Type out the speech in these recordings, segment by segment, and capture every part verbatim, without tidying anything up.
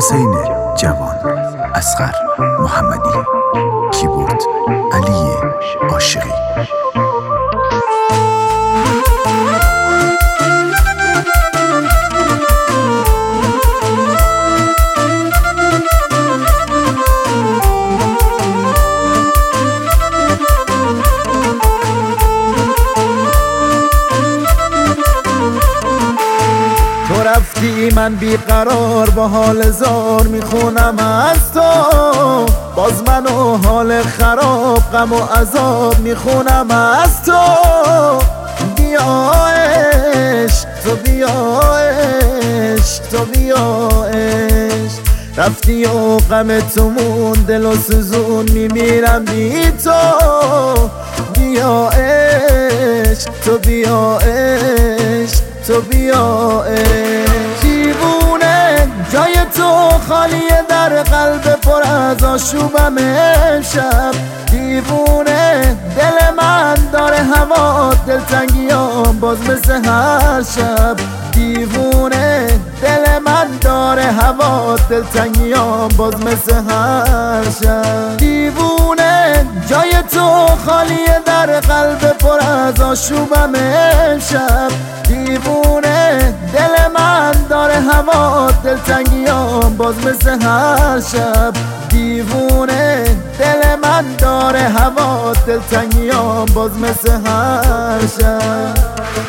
حسین جوان، اصغر محمدی، کیبورد علی عاشقی. رفتی من بیقرار با حال زار میخونم از تو، باز من و حال خراب غم و عذاب میخونم از تو. بیا عشق تو، بیا عشق تو، بیا عشق. رفتی و غم تو مون دل و سوزون میمیرم بی تو. بیا عشق تو، بیا عشق تو، بیا عشق. دیوونه جای تو خالیه در قلب پر از آشوبم امشب. دیوونه دل من داره هوا دلتنگیام باز مثل هر شب. دیوونه دل من داره هوا دلتنگیام باز مثل هر شب. دیوونه جای تو خالیه در قلب پر از آشوبم امشب. دیوونه دل من داره هوا دلتنگیام باز مثل هر شب. دیوونه دل من داره هوا دلتنگیام باز مثل هر شب.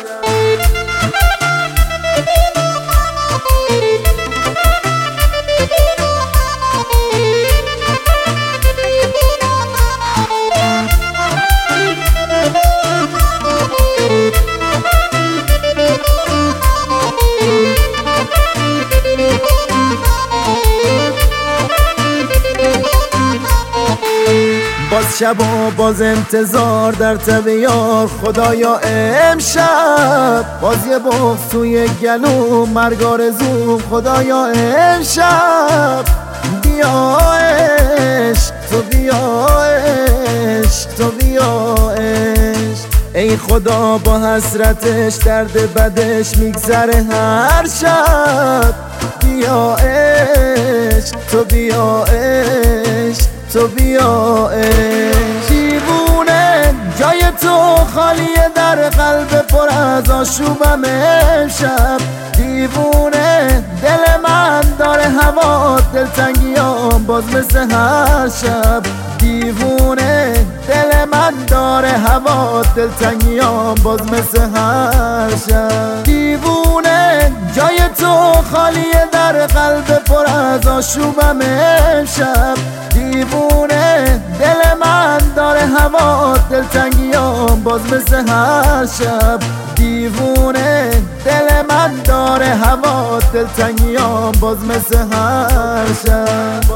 باز شب و باز انتظار در تب یار خدایا امشب. باز یه بغض توی گلو مرگ آرزوم خدایا امشب. بیا عشق تو، بیا عشق تو، بیا عشق. ای خدا با حسرتش درد بدش میگذره هر شب. بیا عشق تو، بیا عشق تو، بیا عشق. دیوونه جای تو خالیه در قلب پر از آشوبم امشب. دیوونه دل من داره هوا دلتنگیام باز مثل هر شب. دیوونه دل من داره هوا دلتنگیام باز مثل هر شب. دیوونه جای تو خالیه در قلب پر از آشوبم امشب. دیوونه دل من داره هوا دلتنگیام باز مثل هر شب. دیوونه دل من داره هوا دلتنگیام باز مثل هر شب.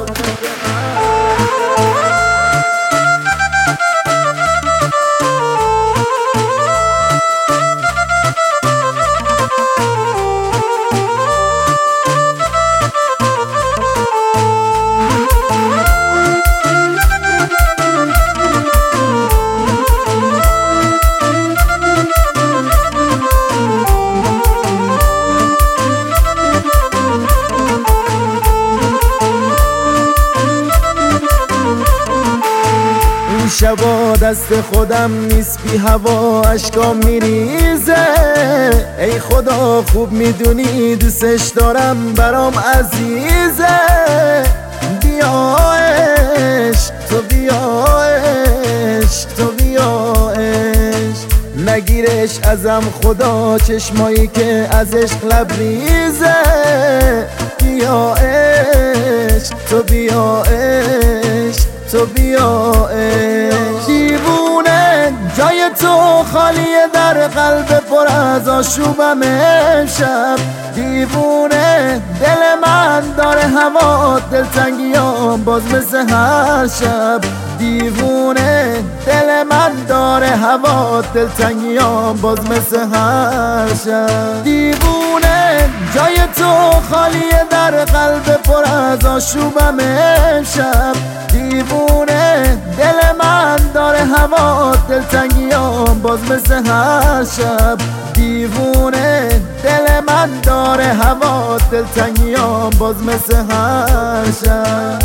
شبا دست خودم نیست بی هوا اشکام میریزه. ای خدا خوب میدونی دوستش دارم برام عزیزه. بیا عشق تو، بیا عشق تو، بیا عشق. نگیرش ازم خدا چشمایی که از عشق لبریزه. بیا عشق تو، بیا عشق تو، بیا عشق. دیوونه جای تو خالیه در قلب پر از آشوبم امشب. دیوونه دل من داره هوا دلتنگیام باز مثل هر شب. دیوونه دل من داره هوا دلتنگیام باز مثل هر شب. دیوونه جای تو خالیه در قلب پر از آشوبم امشب. دیوونه دل من داره هوا دلتنگیام باز مثل هر شب. دیوونه دل من داره هوا دلتنگیام باز مثل هر شب.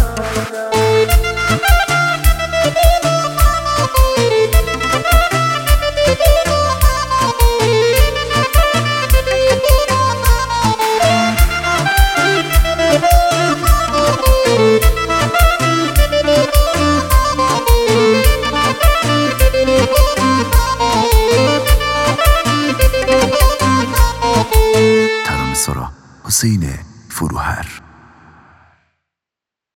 ترانه‌سرا حسین فروهر.